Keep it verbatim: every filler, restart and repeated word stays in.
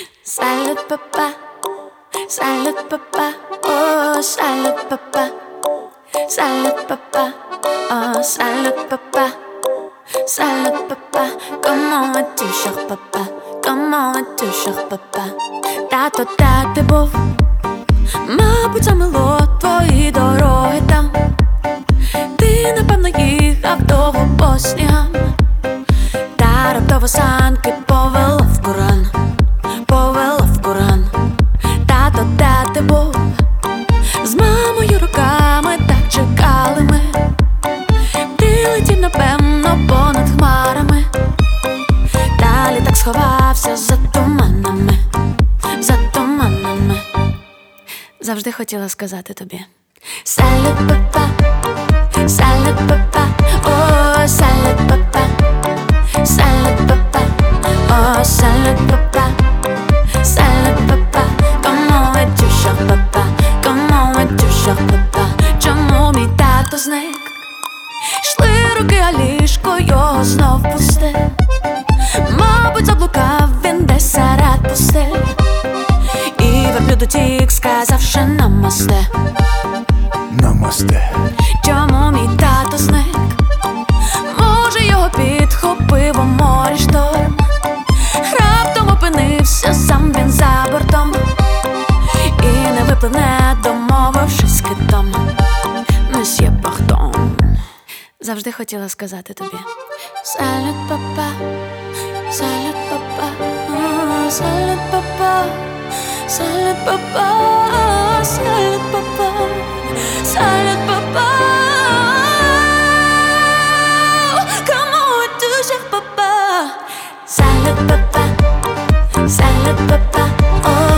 Salut papa, salut papa, oh salut papa, salut papa, oh salut papa, salut papa. Comment vas-tu, cher papa? Comment vas-tu, cher papa? Тато, де ти був? Мабуть, замило твої дороги там. Ти, напевно, їхав довго по снігам, та раптово санки повело в Коран, повело в Коран. Тато, де ти був? З мамою руками так чекали ми. Ти летів, напевно, понад хмарами, та літак сховався за туманами, за туманами. Завжди хотіла сказати тобі Salut papa, salut papa, oh salut papa, salut papa, oh salut papa, salut papa. Comment vas-tu, cher papa? Comment vas-tu, cher papa? Чому мій тато зник? Йшли роки, а ліжко його знов пусте. Мабуть, заблукав він десь серед пустель, і верблюд утік, сказавши намасте. Намасте. Чому мій тато зник? Може, його підхопив у морі шторм. Раптом опинився сам він за бортом, і не випливне, домовившись з китом. Месьє Пардон. Завжди хотіла сказати тобі Salut papa, salut papa, oh, salut papa, salut papa, salut papa, salut papa. Comment vas-tu, cher papa? Salut papa, salut papa, oh